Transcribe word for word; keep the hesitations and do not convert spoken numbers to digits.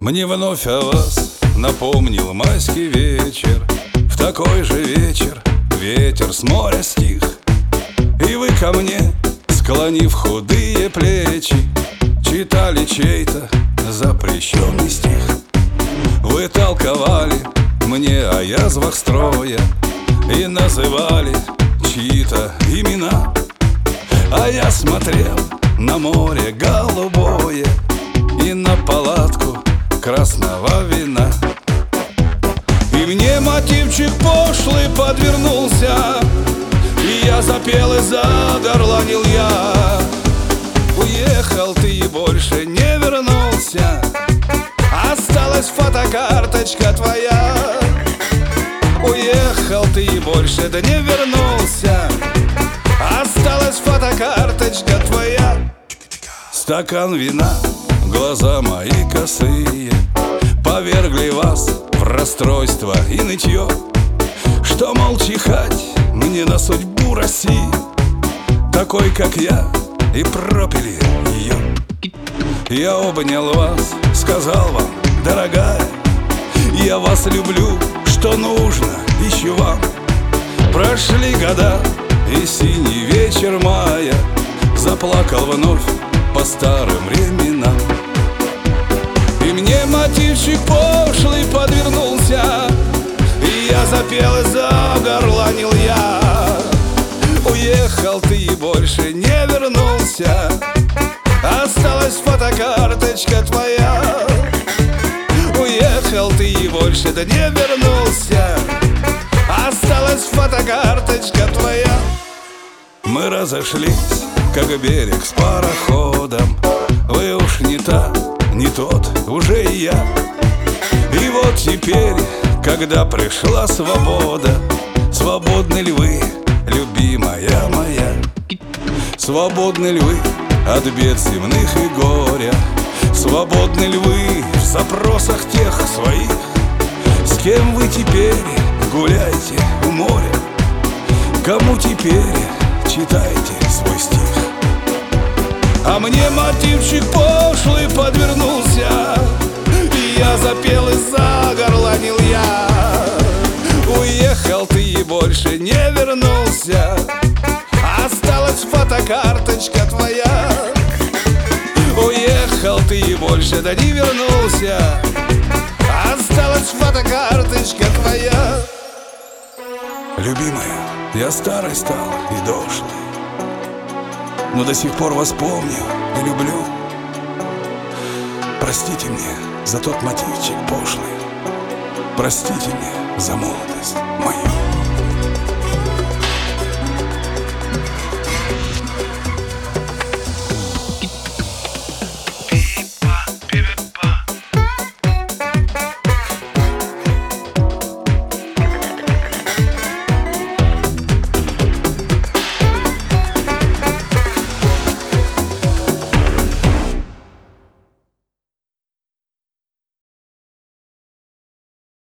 Мне вновь о вас напомнил майский вечер. В такой же вечер ветер с моря стих, и вы ко мне, склонив худые плечи, читали чей-то запрещенный стих. Вы толковали мне о язвах строя и называли чьи-то имена, а я смотрел на море голубое и на палатку красного вина. И мне мотивчик пошлый подвернулся, и я запел и загорланил я. Уехал ты и больше не вернулся, осталась фотокарточка твоя. Уехал ты и больше да не вернулся, осталась фотокарточка твоя. Стакан вина, глаза мои косые повергли вас в расстройство и нытье, что, мол, чихать мне на судьбу России, такой, как я, и пропили ее. Я обнял вас, сказал вам: дорогая, я вас люблю, что нужно, ищу вам. Прошли года, и синий вечер мая заплакал вновь по старым временам. И мне мотивчик пошлый подвернулся, и я запел и загорланил я. Уехал ты и больше не вернулся, осталась фотокарточка твоя. Уехал ты и больше да не вернулся, осталась фотокарточка твоя. Мы разошлись, как берег с пароходом. Вы уж не та, не тот, уже и я. И вот теперь, когда пришла свобода, свободны ли вы, любимая моя? Свободны ли вы от бед земных и горя? Свободны ли вы в запросах тех своих? С кем вы теперь гуляете у моря? Кому теперь читаете свой стих? А мне мотивчик пошлый подвернулся, и я запел и загорланил я. Уехал ты и больше не вернулся, осталась фотокарточка твоя. Уехал ты и больше да не вернулся, осталась фотокарточка твоя. Любимая, я старый стал и дошлый, но до сих пор вас помню и люблю. Простите мне за тот мотивчик пошлый, простите мне за молодость мою.